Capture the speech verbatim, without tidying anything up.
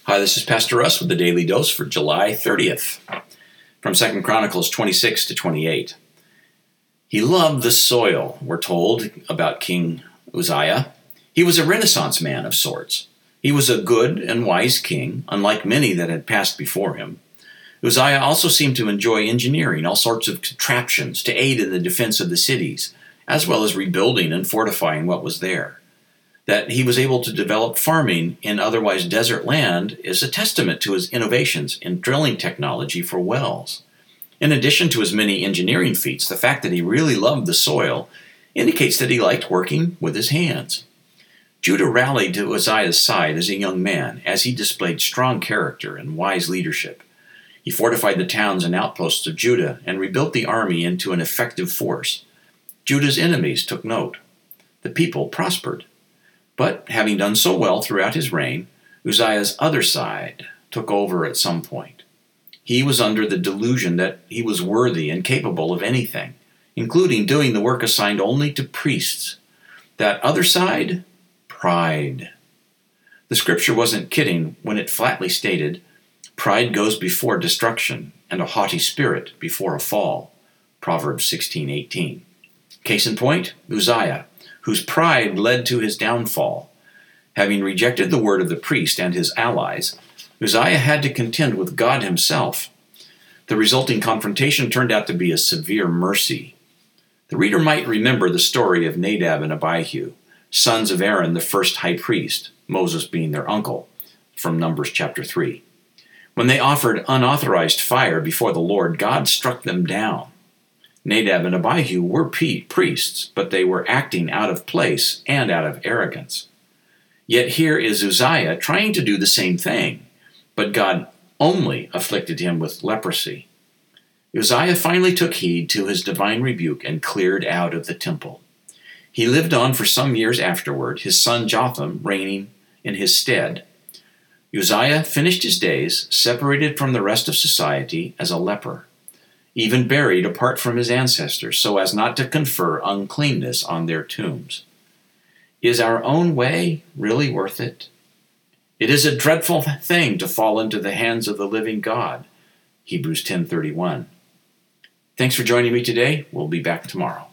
Hi, this is Pastor Russ with the Daily Dose for July thirtieth, from Second Chronicles twenty-six to twenty-eight. He loved the soil, we're told about King Uzziah. He was a Renaissance man of sorts. He was a good and wise king, unlike many that had passed before him. Uzziah also seemed to enjoy engineering all sorts of contraptions to aid in the defense of the cities, as well as rebuilding and fortifying what was there. That he was able to develop farming in otherwise desert land is a testament to his innovations in drilling technology for wells. In addition to his many engineering feats, the fact that he really loved the soil indicates that he liked working with his hands. Judah rallied to Uzziah's side as a young man, as he displayed strong character and wise leadership. He fortified the towns and outposts of Judah and rebuilt the army into an effective force. Judah's enemies took note. The people prospered. But having done so well throughout his reign, Uzziah's other side took over at some point. He was under the delusion that he was worthy and capable of anything, including doing the work assigned only to priests. That other side? Pride. The scripture wasn't kidding when it flatly stated, "Pride goes before destruction, and a haughty spirit before a fall." Proverbs sixteen eighteen. Case in point, Uzziah, whose pride led to his downfall. Having rejected the word of the priest and his allies, Uzziah had to contend with God himself. The resulting confrontation turned out to be a severe mercy. The reader might remember the story of Nadab and Abihu, sons of Aaron, the first high priest, Moses being their uncle, from Numbers chapter three. When they offered unauthorized fire before the Lord, God struck them down. Nadab and Abihu were priests, but they were acting out of place and out of arrogance. Yet here is Uzziah trying to do the same thing, but God only afflicted him with leprosy. Uzziah finally took heed to his divine rebuke and cleared out of the temple. He lived on for some years afterward, his son Jotham reigning in his stead. Uzziah finished his days separated from the rest of society as a leper, even buried apart from his ancestors, so as not to confer uncleanness on their tombs. Is our own way really worth it? It is a dreadful thing to fall into the hands of the living God. Hebrews ten thirty-one. Thanks for joining me today. We'll be back tomorrow.